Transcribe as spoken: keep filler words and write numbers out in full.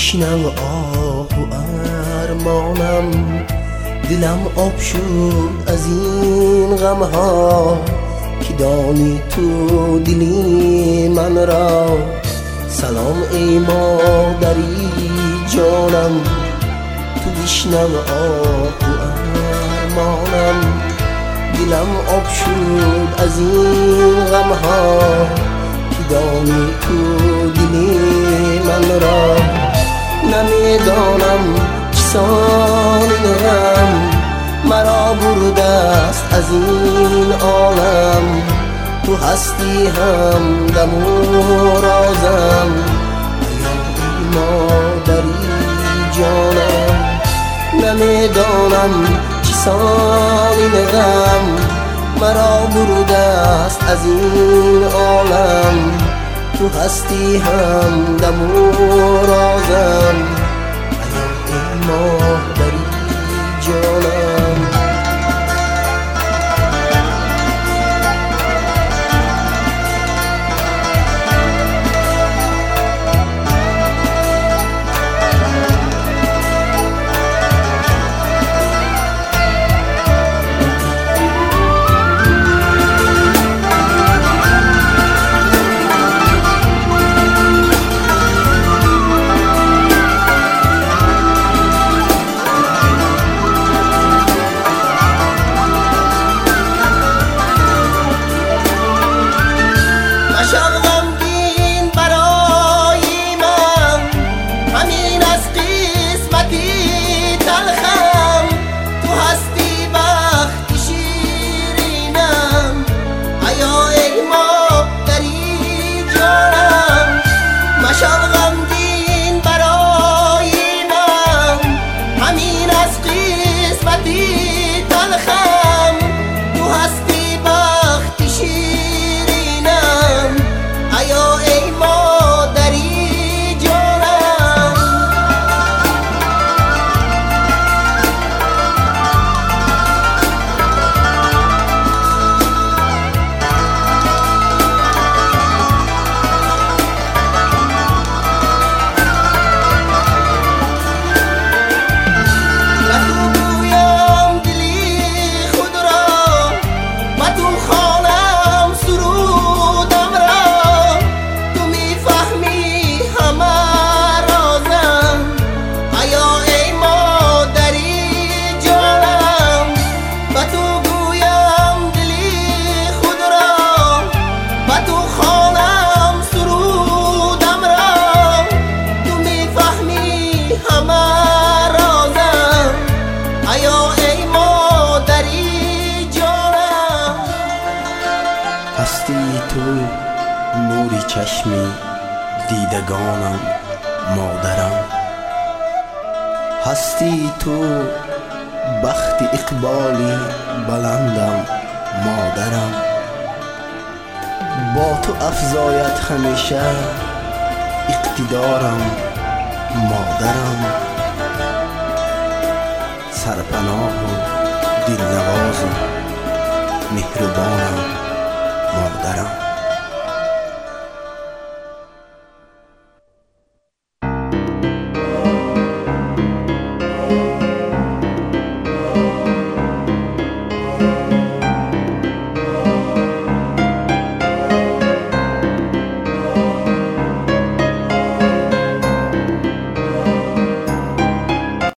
میشنم آه و ارمانم، دلم آب شد از این غمها که دانی تو دلی من را. سلام ای مادری جانم، تو بشنو آه و ارمانم، دلم آب شد از این غمها که دانی تو دلی من را. نمیدانم کسان این غم مرا برده است از این عالم، تو هستی هم دم و رازم، ای مادری جانم. نمیدانم کسان این غم مرا برده است از این عالم، تو هستی هم دم و رازم، ای مادری جانم. هستی تو نوری چشمی دیدگانم مادرم، هستی تو بخت اقبالی بلندم مادرم. با تو افزاید همیشه اقتدارم مادرم، سرپناه و دلنواز و مهربانم مادرم.